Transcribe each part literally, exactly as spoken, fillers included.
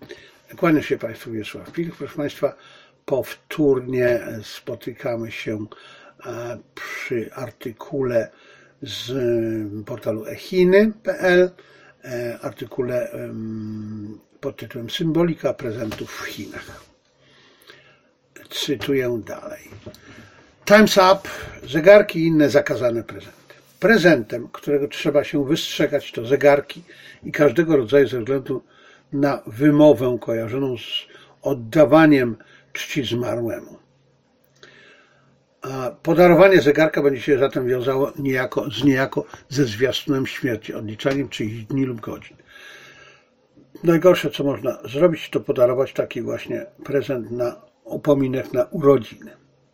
Kłaniam się Państwu, Wiesław Pilch. Proszę Państwa, powtórnie spotykamy się przy artykule z portalu echiny kropka pe el, artykule pod tytułem Symbolika prezentów w Chinach. Cytuję dalej. Time's up, zegarki i inne zakazane prezenty. Prezentem, którego trzeba się wystrzegać, to zegarki i każdego rodzaju ze względu na wymowę kojarzoną z oddawaniem czci zmarłemu. A podarowanie zegarka będzie się zatem wiązało niejako, z niejako ze zwiastunem śmierci, odliczaniem czyichś dni lub godzin. Najgorsze, co można zrobić, to podarować taki właśnie prezent na upominek na urodziny.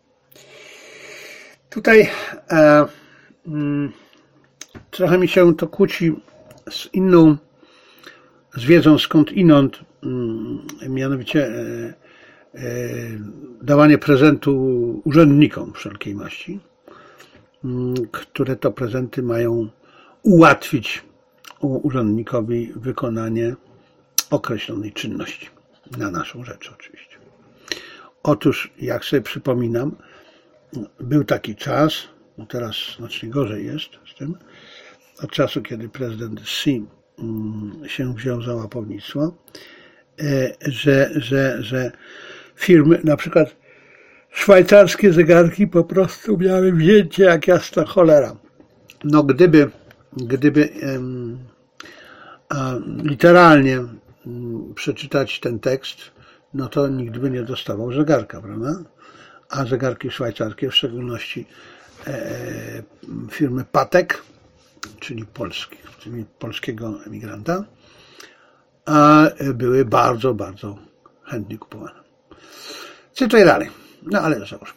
Tutaj e, mm, trochę mi się to kłóci z inną, z wiedzą skąd inąd, mm, mianowicie e, e, dawanie prezentu urzędnikom wszelkiej maści, m, które to prezenty mają ułatwić urzędnikowi wykonanie określonej czynności, na naszą rzecz oczywiście. Otóż, jak sobie przypominam, był taki czas, no teraz znacznie gorzej jest z tym, od czasu, kiedy prezydent Xi się wziął za łapownictwo, że, że, że firmy, na przykład szwajcarskie zegarki po prostu miały wzięcie jak jasna cholera. No gdyby, gdyby um, a, literalnie um, przeczytać ten tekst, no to nikt by nie dostawał zegarka, prawda? A zegarki szwajcarskie, w szczególności e, firmy Patek, czyli, polski, czyli polskiego emigranta, a były bardzo, bardzo chętnie kupowane. Cytuję dalej. No ale załóżmy.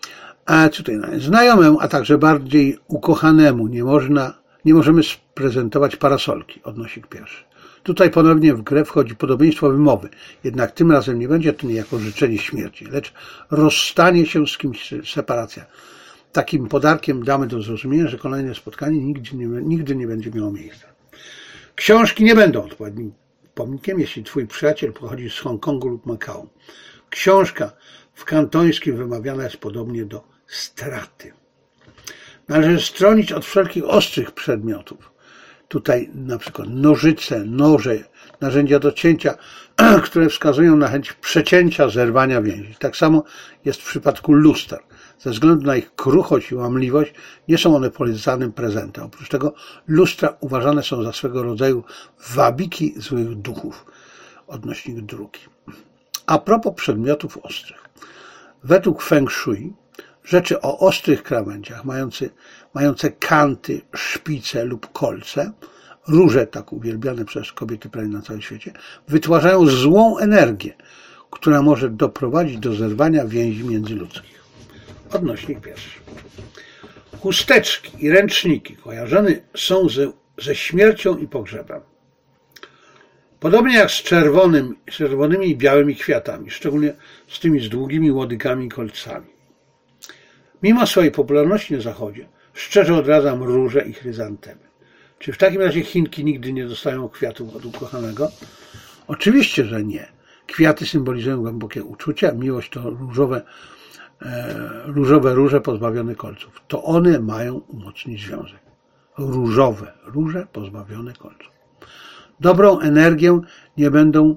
A cytuję dalej. Znajomemu, a także bardziej ukochanemu nie można, nie możemy sprezentować parasolki, odnosik pierwszy. Tutaj ponownie w grę wchodzi podobieństwo wymowy, jednak tym razem nie będzie to niejako życzenie śmierci, lecz rozstanie się z kimś, separacja. Takim podarkiem damy do zrozumienia, że kolejne spotkanie nigdy nie, nigdy nie będzie miało miejsca. Książki nie będą odpowiednim pomnikiem, jeśli twój przyjaciel pochodzi z Hongkongu lub Makao. Książka w kantońskim wymawiana jest podobnie do straty. Należy stronić od wszelkich ostrych przedmiotów. Tutaj na przykład nożyce, noże, narzędzia do cięcia, które wskazują na chęć przecięcia, zerwania więzi. Tak samo jest w przypadku luster. Ze względu na ich kruchość i łamliwość nie są one polecanym prezentem. Oprócz tego lustra uważane są za swego rodzaju wabiki złych duchów. Odnośnik drugi. A propos przedmiotów ostrych. Według Feng Shui rzeczy o ostrych krawędziach, mające, mające kanty, szpice lub kolce, róże tak uwielbiane przez kobiety prawie na całym świecie, wytwarzają złą energię, która może doprowadzić do zerwania więzi międzyludzkich. Odnośnik pierwszy. Chusteczki i ręczniki kojarzone są ze, ze śmiercią i pogrzebem. Podobnie jak z czerwonym, czerwonymi i białymi kwiatami, szczególnie z tymi z długimi łodygami i kolcami. Mimo swojej popularności na zachodzie, szczerze odradzam róże i chryzantemy. Czy w takim razie Chinki nigdy nie dostają kwiatów od ukochanego? Oczywiście, że nie. Kwiaty symbolizują głębokie uczucia, miłość to różowe, e, różowe róże pozbawione kolców. To one mają umocnić związek. Różowe róże pozbawione kolców. Dobrą energię nie będą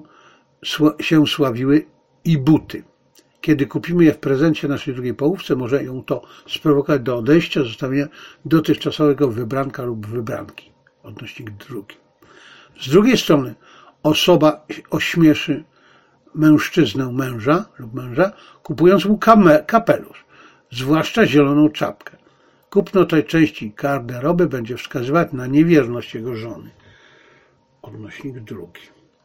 się sławiły i buty. Kiedy kupimy je w prezencie naszej drugiej połówce, może ją to sprowokować do odejścia, zostawienia dotychczasowego wybranka lub wybranki. Odnośnik drugi. Z drugiej strony osoba ośmieszy mężczyznę męża lub męża, kupując mu kapelusz, zwłaszcza zieloną czapkę. Kupno tej części garderoby będzie wskazywać na niewierność jego żony. Odnośnik drugi.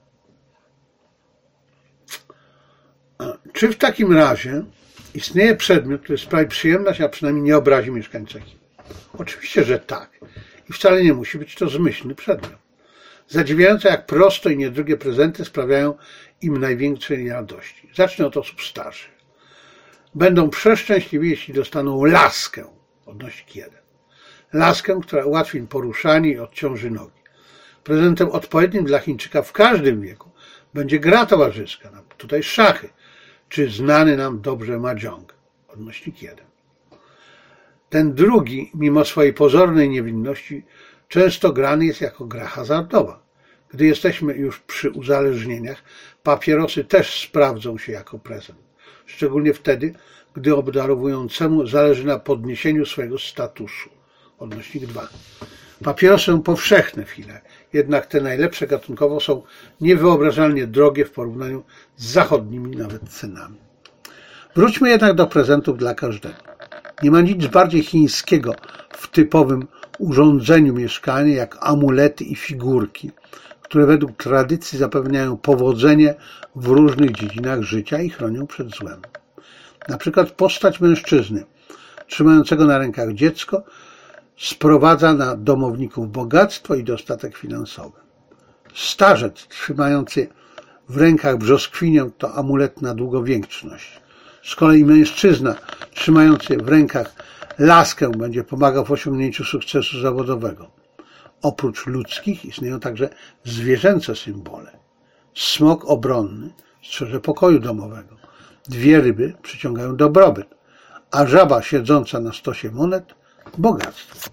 Czy w takim razie istnieje przedmiot, który sprawi przyjemność, a przynajmniej nie obrazi mieszkańca Chin? Oczywiście, że tak. I wcale nie musi być to zmyślny przedmiot. Zadziwiające, jak prosto i niedrogie prezenty sprawiają im największej radości. Zacznę od osób starszych. Będą przeszczęśliwi, jeśli dostaną laskę. Odnośnik jeden. Laskę, która ułatwi im poruszanie i odciąży nogi. Prezentem odpowiednim dla Chińczyka w każdym wieku będzie gra towarzyska, tutaj szachy, czy znany nam dobrze mahjong, odnośnik jeden. Ten drugi, mimo swojej pozornej niewinności, często grany jest jako gra hazardowa. Gdy jesteśmy już przy uzależnieniach, papierosy też sprawdzą się jako prezent. Szczególnie wtedy, gdy obdarowującemu zależy na podniesieniu swojego statusu. Odnośnik dwa. Papierosy są powszechne w Chinach, jednak te najlepsze gatunkowo są niewyobrażalnie drogie w porównaniu z zachodnimi nawet cenami. Wróćmy jednak do prezentów dla każdego. Nie ma nic bardziej chińskiego w typowym urządzeniu mieszkania jak amulety i figurki, które według tradycji zapewniają powodzenie w różnych dziedzinach życia i chronią przed złem. Na przykład postać mężczyzny trzymającego na rękach dziecko sprowadza na domowników bogactwo i dostatek finansowy. Starzec trzymający w rękach brzoskwinię to amulet na długowieczność. Z kolei mężczyzna trzymający w rękach laskę będzie pomagał w osiągnięciu sukcesu zawodowego. Oprócz ludzkich istnieją także zwierzęce symbole. Smok obronny strzeże pokoju domowego. Dwie ryby przyciągają dobrobyt, a żaba siedząca na stosie monet bogactwo.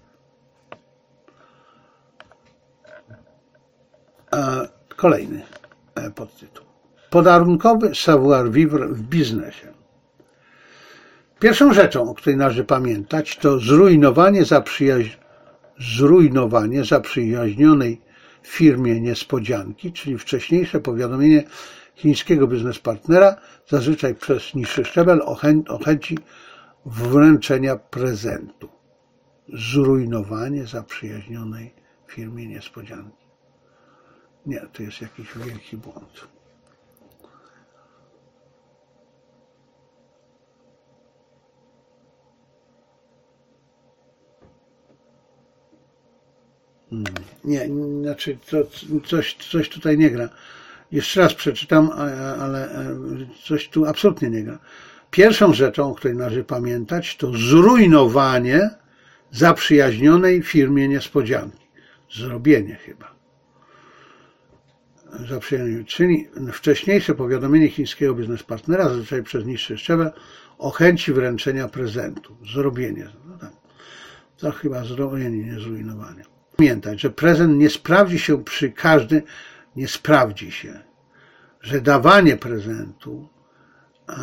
Kolejny podtytuł. Podarunkowy savoir-vivre w biznesie. Pierwszą rzeczą, o której należy pamiętać, to zrujnowanie, zaprzyjaź... zrujnowanie zaprzyjaźnionej firmie niespodzianki, czyli wcześniejsze powiadomienie chińskiego biznespartnera, zazwyczaj przez niższy szczebel, o, chę... o chęci wręczenia prezentu. Zrujnowanie zaprzyjaźnionej firmie niespodzianki. Nie, to jest jakiś wielki błąd. Nie, znaczy to coś, coś tutaj nie gra. Jeszcze raz przeczytam, ale coś tu absolutnie nie gra. Pierwszą rzeczą, o której należy pamiętać, to zrujnowanie zaprzyjaźnionej firmie niespodzianki. Zrobienie chyba. Zaprzyjaźnienie, czyli wcześniejsze powiadomienie chińskiego biznespartnera, zazwyczaj przez niższy szczebel, o chęci wręczenia prezentu. Zrobienie. No tak. To chyba zrobienie, nie zrujnowanie. Pamiętać, że prezent nie sprawdzi się przy każdym, nie sprawdzi się, że dawanie prezentu a,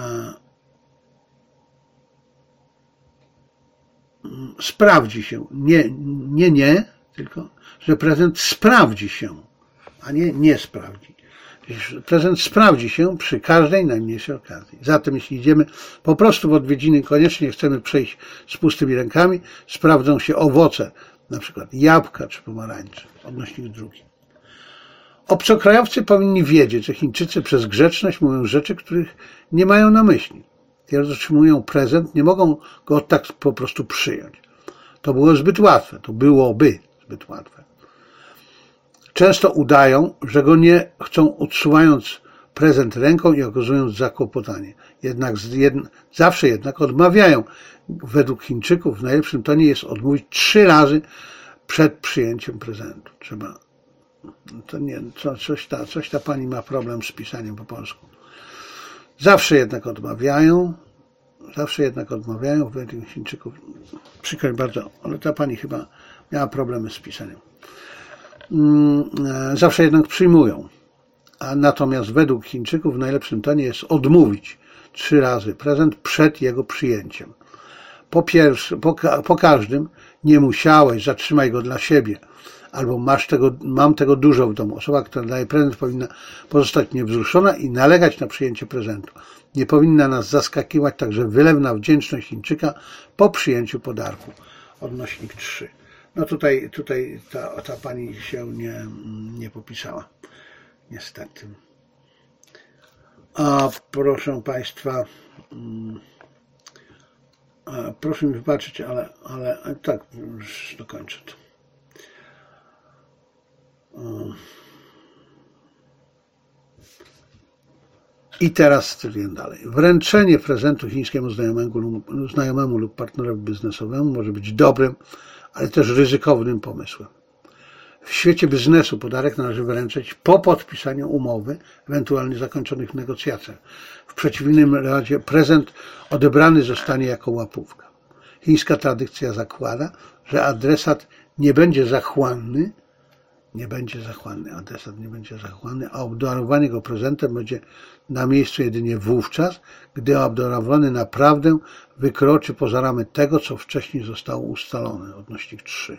sprawdzi się, nie, nie, nie, tylko, że prezent sprawdzi się, a nie nie sprawdzi. Prezent sprawdzi się przy każdej najmniejszej okazji. Zatem jeśli idziemy po prostu w odwiedziny, koniecznie chcemy przejść z pustymi rękami, sprawdzą się owoce, na przykład jabłka czy pomarańcze. Odnośnik drugi. Obcokrajowcy powinni wiedzieć, że Chińczycy przez grzeczność mówią rzeczy, których nie mają na myśli. Kiedy otrzymują prezent, nie mogą go tak po prostu przyjąć. To było zbyt łatwe. To byłoby zbyt łatwe. Często udają, że go nie chcą, odsuwając prezent ręką i okazując zakłopotanie. Jednak jed... zawsze jednak odmawiają. Według Chińczyków w najlepszym tonie jest odmówić trzy razy przed przyjęciem prezentu. Trzeba. To nie, co, coś, ta, coś ta pani ma problem z pisaniem po polsku. Zawsze jednak odmawiają. Zawsze jednak odmawiają. Według Chińczyków. Przykro mi bardzo, ale ta pani chyba miała problemy z pisaniem. Zawsze jednak przyjmują. A natomiast według Chińczyków w najlepszym tonie jest odmówić trzy razy prezent przed jego przyjęciem. Po pierwsze, po, po każdym nie musiałeś, zatrzymaj go dla siebie. Albo masz tego, mam tego dużo w domu. Osoba, która daje prezent, powinna pozostać niewzruszona i nalegać na przyjęcie prezentu. Nie powinna nas zaskakiwać także wylewna wdzięczność Chińczyka po przyjęciu podarku. Odnośnik trzy. No tutaj, tutaj ta, ta pani się nie, nie popisała. Niestety. A proszę Państwa, a proszę mi wybaczyć, ale, ale tak, już dokończę to. I teraz cytuję dalej. Wręczenie prezentu chińskiemu znajomemu, znajomemu lub partnerowi biznesowemu może być dobrym, ale też ryzykownym pomysłem. W świecie biznesu podarek należy wręczyć po podpisaniu umowy, ewentualnie zakończonych negocjacjach. W przeciwnym razie prezent odebrany zostanie jako łapówka. Chińska tradycja zakłada, że adresat nie będzie zachłanny, nie będzie zachłanny, adresat nie będzie zachłanny, a obdarowanie go prezentem będzie na miejscu jedynie wówczas, gdy obdarowany naprawdę wykroczy poza ramy tego, co wcześniej zostało ustalone. Odnośnik trzy.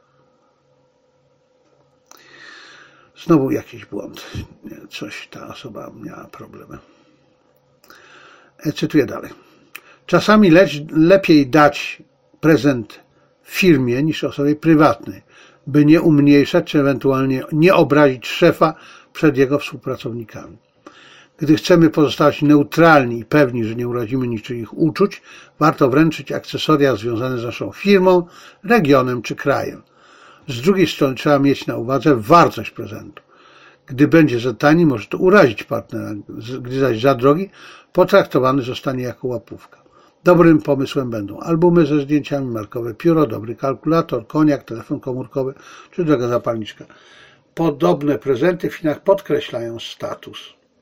Znowu jakiś błąd. Coś ta osoba miała problemy. Cytuję dalej. Czasami leć, lepiej dać prezent firmie niż osobie prywatnej, by nie umniejszać czy ewentualnie nie obrazić szefa przed jego współpracownikami. Gdy chcemy pozostawać neutralni i pewni, że nie urazimy niczyich uczuć, warto wręczyć akcesoria związane z naszą firmą, regionem czy krajem. Z drugiej strony trzeba mieć na uwadze wartość prezentu. Gdy będzie za tani, może to urazić partnera, gdy zaś za drogi, potraktowany zostanie jako łapówka. Dobrym pomysłem będą albumy ze zdjęciami, markowe pióro, dobry kalkulator, koniak, telefon komórkowy czy droga zapalniczka. Podobne prezenty w Chinach podkreślają status.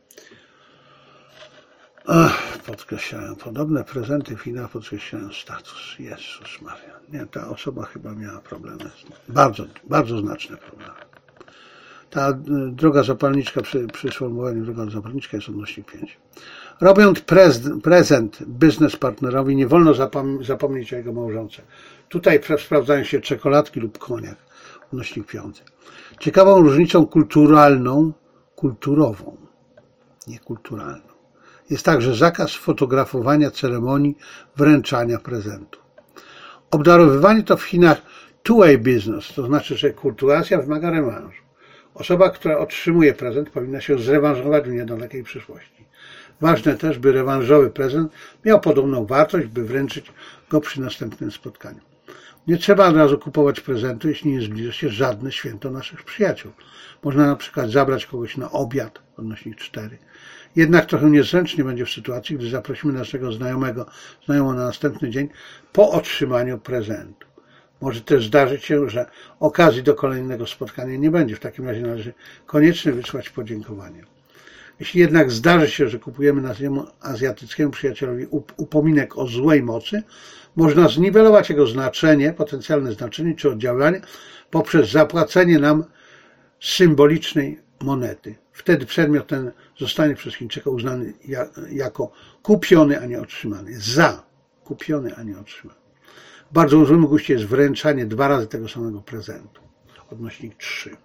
Ach, podkreślają. Podobne prezenty w Chinach podkreślają status. Jezus Maria. Nie, ta osoba chyba miała problemy. Bardzo, bardzo znaczne problemy. Ta droga zapalniczka, przy, przy sformułowaniu droga zapalniczka jest odnośnik pięć. Robiąc prez, prezent biznes partnerowi, nie wolno zapom zapomnieć o jego małżonce. Tutaj sprawdzają się czekoladki lub koniak. Odnośnik piąty. Ciekawą różnicą kulturalną, kulturową, nie kulturalną, jest także zakaz fotografowania ceremonii wręczania prezentu. Obdarowywanie to w Chinach two-way business, to znaczy, że kultywacja wymaga rewanżu. Osoba, która otrzymuje prezent, powinna się zrewanżować w niedalekiej przyszłości. Ważne też, by rewanżowy prezent miał podobną wartość, by wręczyć go przy następnym spotkaniu. Nie trzeba od razu kupować prezentu, jeśli nie zbliża się żadne święto naszych przyjaciół. Można na przykład zabrać kogoś na obiad, odnośnik cztery. Jednak trochę niezręcznie będzie w sytuacji, gdy zaprosimy naszego znajomego, znajomą na następny dzień po otrzymaniu prezentu. Może też zdarzyć się, że okazji do kolejnego spotkania nie będzie. W takim razie należy koniecznie wysłać podziękowanie. Jeśli jednak zdarzy się, że kupujemy naszemu azjatyckiemu przyjacielowi upominek o złej mocy, można zniwelować jego znaczenie, potencjalne znaczenie czy oddziaływanie poprzez zapłacenie nam symbolicznej monety. Wtedy przedmiot ten zostanie przez Chińczyka uznany jako kupiony, a nie otrzymany. Za kupiony, a nie otrzymany. W bardzo złym guście jest wręczanie dwa razy tego samego prezentu. Odnośnik trzy.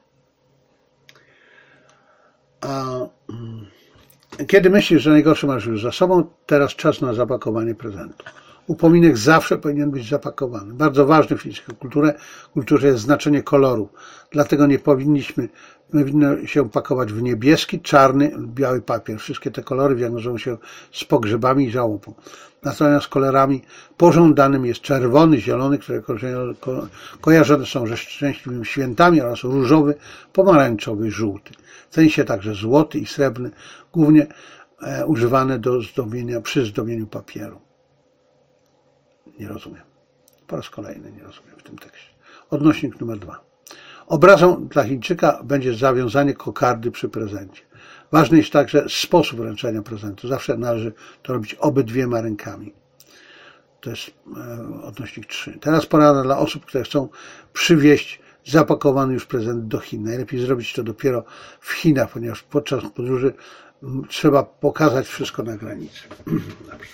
A kiedy myślisz, że najgorsze masz już za sobą, teraz czas na zapakowanie prezentu. Upominek zawsze powinien być zapakowany. Bardzo ważne w chińskiej kulturze, kulturze jest znaczenie koloru. Dlatego nie powinniśmy powinno się pakować w niebieski, czarny lub biały papier. Wszystkie te kolory wiążą się z pogrzebami i żałobą. Natomiast kolorami pożądanym jest czerwony, zielony, które ko kojarzone są ze szczęśliwymi świętami, oraz różowy, pomarańczowy, żółty. Ceni się także złoty i srebrny, głównie e, używane do zdobienia, przy zdobieniu papieru. Nie rozumiem. Po raz kolejny nie rozumiem w tym tekście. Odnośnik numer dwa. Obrazą dla Chińczyka będzie zawiązanie kokardy przy prezencie. Ważny jest także sposób wręczenia prezentu. Zawsze należy to robić obydwiema rękami. To jest e, odnośnik trzy. Teraz porada dla osób, które chcą przywieźć zapakowany już prezent do Chin. Najlepiej zrobić to dopiero w Chinach, ponieważ podczas podróży trzeba pokazać wszystko na granicy. Dobrze.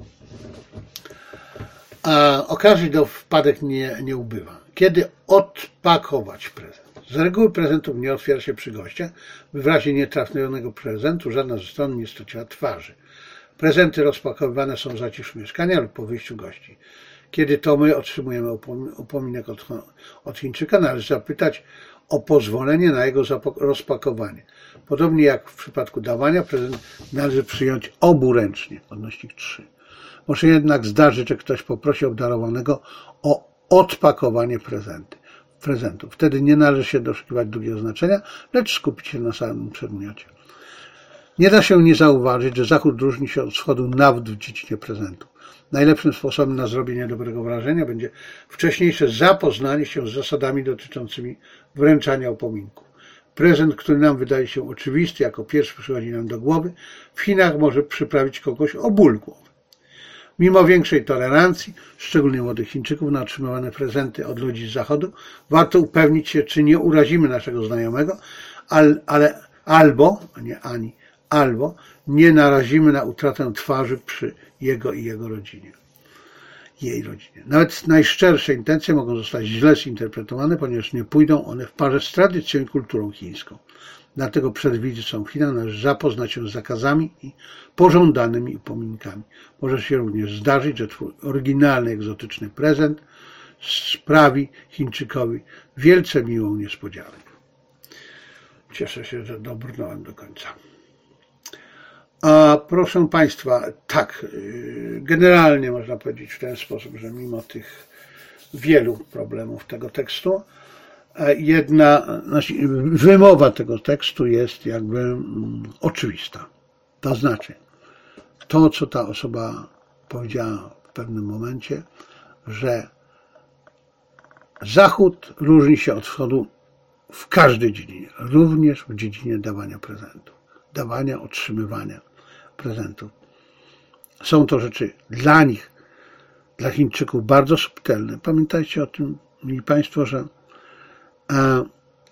A okazji do wpadek nie, nie ubywa. Kiedy odpakować prezent? Z reguły prezentów nie otwiera się przy gościach, by w razie nietrafionego prezentu żadna ze stron nie straciła twarzy. Prezenty rozpakowywane są w zaciszu mieszkania lub po wyjściu gości. Kiedy to my otrzymujemy upominek od, od Chińczyka, należy zapytać o pozwolenie na jego rozpakowanie. Podobnie jak w przypadku dawania, prezent należy przyjąć oburęcznie. Odnośnik trzy. Może jednak zdarzyć, że ktoś poprosi obdarowanego o odpakowanie prezenty, prezentu. Wtedy nie należy się doszukiwać drugiego znaczenia, lecz skupić się na samym przedmiocie. Nie da się nie zauważyć, że Zachód różni się od Wschodu nawet w dziedzinie prezentów. Najlepszym sposobem na zrobienie dobrego wrażenia będzie wcześniejsze zapoznanie się z zasadami dotyczącymi wręczania upominków. Prezent, który nam wydaje się oczywisty, jako pierwszy przychodzi nam do głowy, w Chinach może przyprawić kogoś o ból głowy. Mimo większej tolerancji, szczególnie młodych Chińczyków, na otrzymywane prezenty od ludzi z Zachodu, warto upewnić się, czy nie urazimy naszego znajomego, ale, ale albo, a nie ani, albo nie narazimy na utratę twarzy przy jego i jego rodzinie. Jej rodzinie. Nawet najszczersze intencje mogą zostać źle zinterpretowane, ponieważ nie pójdą one w parze z tradycją i kulturą chińską. Dlatego przed wizytą w Chinach należy zapoznać się z zakazami i pożądanymi upominkami. Może się również zdarzyć, że twój oryginalny, egzotyczny prezent sprawi Chińczykowi wielce miłą niespodziankę. Cieszę się, że dobrnąłem do końca. A proszę Państwa, tak, generalnie można powiedzieć w ten sposób, że mimo tych wielu problemów tego tekstu, jedna, znaczy wymowa tego tekstu jest jakby mm, oczywista. To znaczy, to co ta osoba powiedziała w pewnym momencie, że Zachód różni się od Wschodu w każdej dziedzinie, również w dziedzinie dawania prezentów, dawania, otrzymywania prezentów. Są to rzeczy dla nich, dla Chińczyków bardzo subtelne. Pamiętajcie o tym, mili Państwo, że a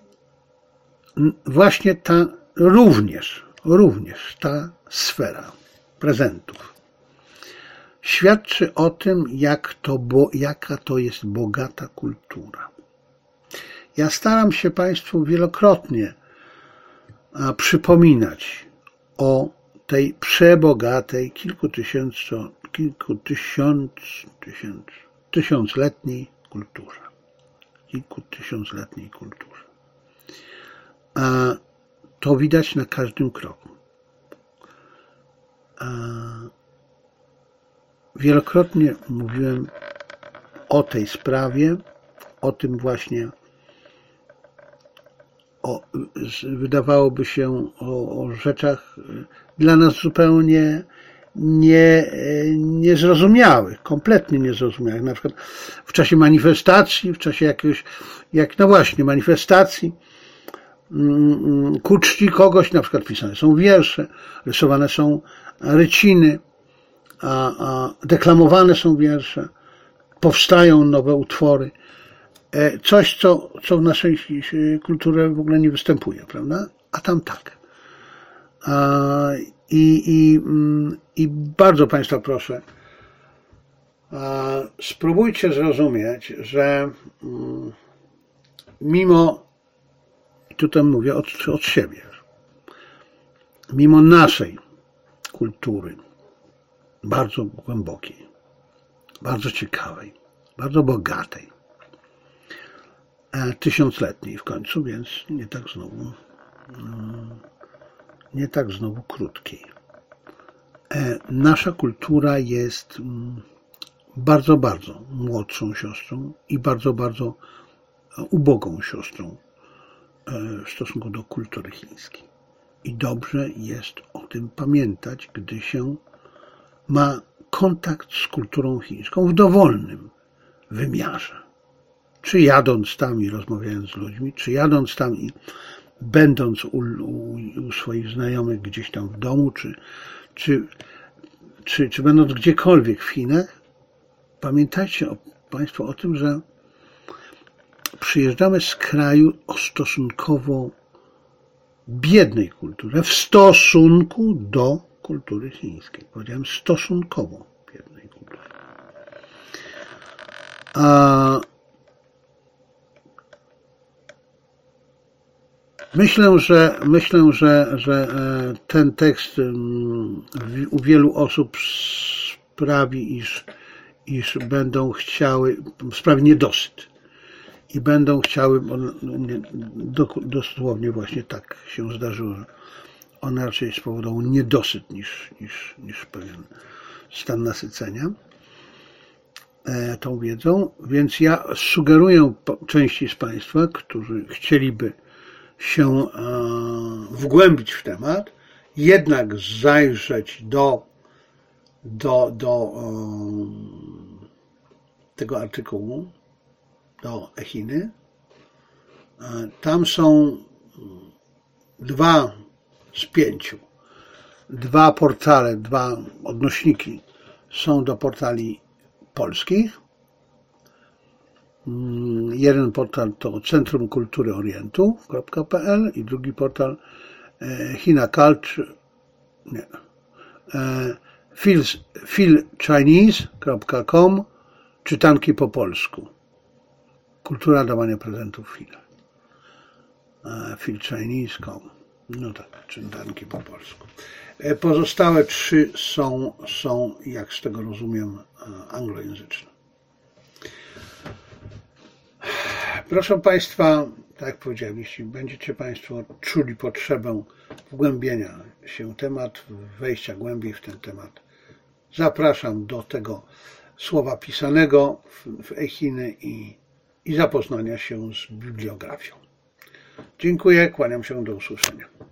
właśnie ta również, również ta sfera prezentów świadczy o tym, jak to, bo, jaka to jest bogata kultura. Ja staram się Państwu wielokrotnie przypominać o tej przebogatej, kilkutysięczo, kilkutysiąc, tysiąc, tysiącletniej kulturze. Kilkutysiącletniej kulturze. A to widać na każdym kroku. A wielokrotnie mówiłem o tej sprawie, o tym właśnie, o, wydawałoby się o, o rzeczach dla nas zupełnie nie, niezrozumiałych, kompletnie niezrozumiałych. Na przykład w czasie manifestacji, w czasie jakiegoś, jak, no właśnie, manifestacji, ku czci kogoś, na przykład pisane są wiersze, rysowane są ryciny, a, a deklamowane są wiersze, powstają nowe utwory. Coś, co, co w naszej kulturze w ogóle nie występuje, prawda? A tam tak. I, i, i bardzo Państwa proszę, spróbujcie zrozumieć, że mimo, i tutaj mówię od, od siebie, mimo naszej kultury, bardzo głębokiej, bardzo ciekawej, bardzo bogatej, tysiącletniej w końcu, więc nie tak znowu, nie tak znowu krótkiej. Nasza kultura jest bardzo, bardzo młodszą siostrą i bardzo, bardzo ubogą siostrą w stosunku do kultury chińskiej. I dobrze jest o tym pamiętać, gdy się ma kontakt z kulturą chińską w dowolnym wymiarze. Czy jadąc tam i rozmawiając z ludźmi, czy jadąc tam i będąc u, u, u swoich znajomych gdzieś tam w domu, czy, czy, czy, czy będąc gdziekolwiek w Chinach, pamiętajcie o, Państwo o tym, że przyjeżdżamy z kraju o stosunkowo biednej kulturze w stosunku do kultury chińskiej. Powiedziałem stosunkowo biednej kultury. A Myślę, że myślę, że, że ten tekst u wielu osób sprawi, iż, iż będą chciały, sprawi niedosyt i będą chciały, dosłownie właśnie tak się zdarzyło, że one raczej spowodują niedosyt niż, niż, niż pewien stan nasycenia tą wiedzą, więc ja sugeruję części z Państwa, którzy chcieliby się wgłębić w temat, jednak zajrzeć do do, do um, tego artykułu, do Echiny. Tam są dwa z pięciu. Dwa portale, dwa odnośniki są do portali polskich. Jeden portal to Centrum Kultury Orientu kropka p l i drugi portal Chinaculture, nie, philchinese kropka com, czytanki po polsku. Kultura dawania prezentów w Chinach. philchinese kropka com. No tak, czytanki po polsku. Pozostałe trzy są, są, jak z tego rozumiem, anglojęzyczne. Proszę Państwa, tak jak powiedziałem, jeśli będziecie Państwo czuli potrzebę wgłębienia się w temat, wejścia głębiej w ten temat, zapraszam do tego słowa pisanego w Echiny i, i zapoznania się z bibliografią. Dziękuję, kłaniam się, do usłyszenia.